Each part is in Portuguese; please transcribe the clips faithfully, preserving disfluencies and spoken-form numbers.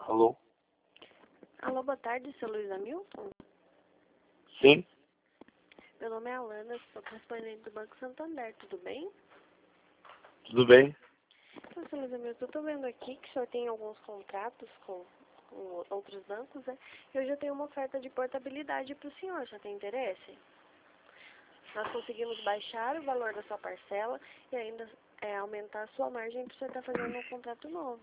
Alô? Alô, boa tarde, seu Luiz Hamilton? Sim? Meu nome é Alana, sou correspondente do Banco Santander, tudo bem? Tudo bem? Então, seu Luiz Hamilton, eu estou vendo aqui que o senhor tem alguns contratos com, com outros bancos, né? E eu já tenho uma oferta de portabilidade para o senhor, já tem interesse? Nós conseguimos baixar o valor da sua parcela e ainda é, aumentar a sua margem para o senhor estar fazendo um contrato novo.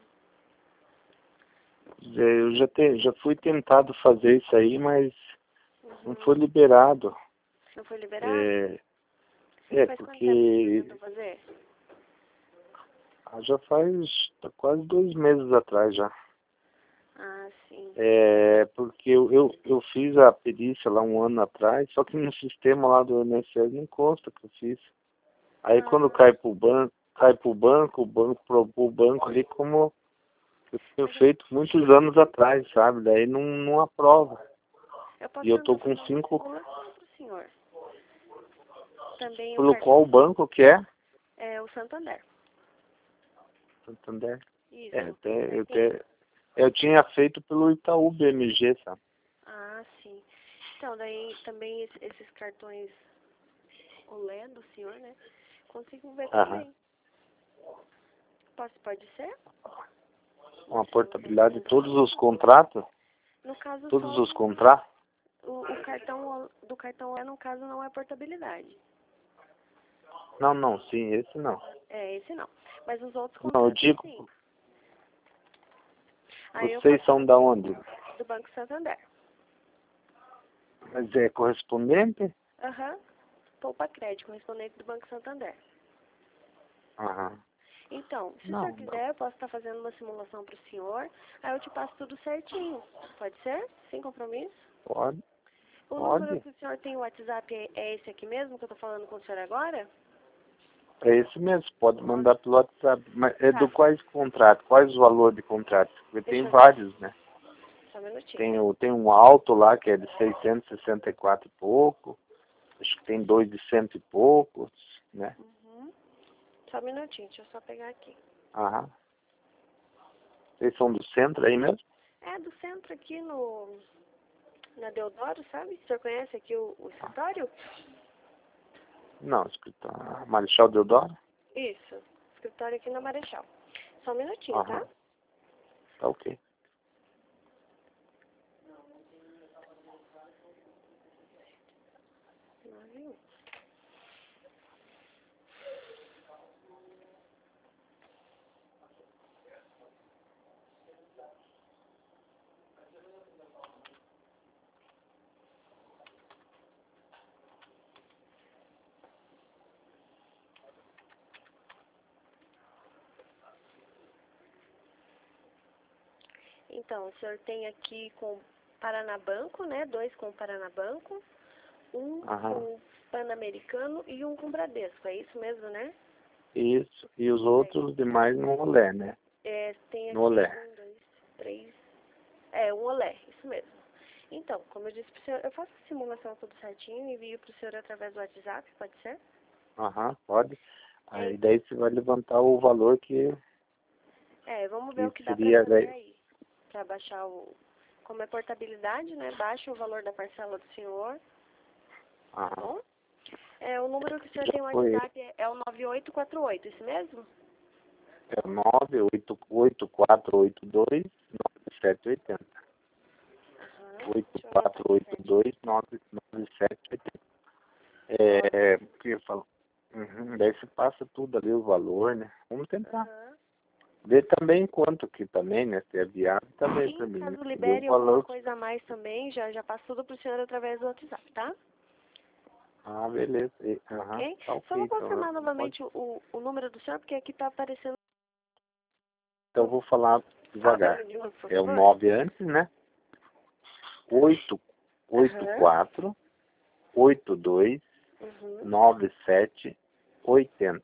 É, Eu já, te, já fui tentado fazer isso aí, mas Uhum. não foi liberado. Não foi liberado? É, é Faz quanto tempo que o senhor porque tentou fazer? ah, já faz tá quase dois meses atrás já. Ah, sim. É, porque eu, eu, eu fiz a perícia lá um ano atrás, só que no sistema lá do I N S S não consta que eu fiz. Aí quando Ah, cai pro banco, cai pro banco, o banco pro, pro banco ali como eu tenho mas eu, feito muitos anos atrás, sabe? Daí não, não aprova. eu E posso eu tô tentar com fazer uma cinco. simulação para o senhor. Também o Pelo cartão qual banco que é? é o Santander. Santander. É, Isso. até, Aí eu, tem. até, eu tinha feito pelo Itaú B M G, sabe? Ah, sim. Então, daí também es- esses cartões Olé do senhor, né? Consigo ver Aham. também. Posso, pode ser? Uma Deixa eu ver portabilidade de aqui. todos os contratos? No caso, Todos só os do, contratos? o, o cartão O- do cartão Olé, no caso, não é portabilidade. Não, não, sim, esse não. É, esse não. Mas os outros Não, eu contratos, digo, sim. Aí eu vocês posso são da fazer onde? do Banco Santander. Mas é correspondente? Aham. Poupa Crédito, correspondente do Banco Santander. Aham. Então, se o senhor Não, não. quiser, eu posso estar fazendo uma simulação para o senhor, aí eu te passo tudo certinho. Pode ser? Sem compromisso? Pode, O número pode. que o senhor tem o WhatsApp é é esse aqui mesmo que eu estou falando com o senhor agora? É esse mesmo, pode mandar pelo WhatsApp. Mas é do Tá. quais contratos? Quais os valores de contrato? Porque tem Deixa eu ver. vários, né? Só um minutinho. Tem, o, tem um alto lá que é de seiscentos e sessenta e quatro e pouco. Acho que tem dois de cento e poucos, né? Uhum. Só um minutinho, deixa eu só pegar aqui. Aham. Vocês são do centro aí mesmo? É do centro aqui no... na Deodoro, sabe? O senhor conhece aqui o, o escritório? Não, escritório. Marechal Deodoro? Isso. Escritório aqui na Marechal. Só um minutinho, tá? Aham. Tá ok. nove um. Então, o senhor tem aqui com Paranabanco, né? Dois com Paranabanco, um Aham. com Pan-Americano e um com Bradesco. É isso mesmo, né? Isso. E os É. outros demais no Olé, né? É, tem No aqui Olé. um, dois, três. É, um Olé, isso mesmo. Então, como eu disse pro senhor, eu faço a simulação tudo certinho e envio pro senhor através do WhatsApp, pode ser? Aham, pode. É, Aí daí você vai levantar o valor que, é, vamos ver que o que dá pra seria fazer daí. aí. Pra baixar o... Como é portabilidade, né? Baixa o valor da parcela do senhor, tá Aham. bom? É, o número que o senhor Já tem no foi. WhatsApp é, é o nove oito quatro oito, isso mesmo? É nove oito oito quatro oito dois nove sete oito zero. Aham, oito deixa eu anotar quatro aqui oito certinho. dois nove nove sete oito zero. Ótimo. É, o que eu falo? Uhum, daí você passa tudo ali, o valor, né? Vamos tentar. Aham. Ver também quanto que também, né? Se é viável também para Sim, mim, né? caso Ver o libere alguma valor. coisa a mais também, já, já passo tudo pro senhor através do WhatsApp, tá? Ah, beleza. E- Aham, Ok? tá Só ok. vou Então, confirmar pode. novamente o, o número do senhor, porque aqui tá aparecendo... Então eu vou falar Fala pra devagar. mim de novo, por É o favor. nove antes, né? oito oito Aham. quatro oito dois Uhum. nove sete oito zero.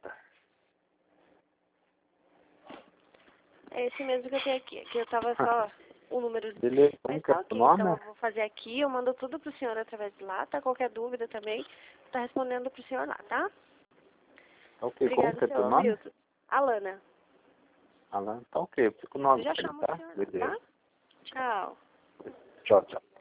É esse mesmo que eu tenho aqui. Aqui eu tava só o número... Beleza, como Mas que é tá o ok, então nome? eu vou fazer aqui, eu mando tudo pro senhor através de lá, tá? Qualquer dúvida também, tá respondendo pro senhor lá, tá? Tá ok, como Obrigada, que é teu senhor nome? Hamilton. Alana, Alan, tá ok, eu fico no isso, já aguardo, chamo o tá? senhor lá, Beleza. tá? Tchau. Tchau, tchau.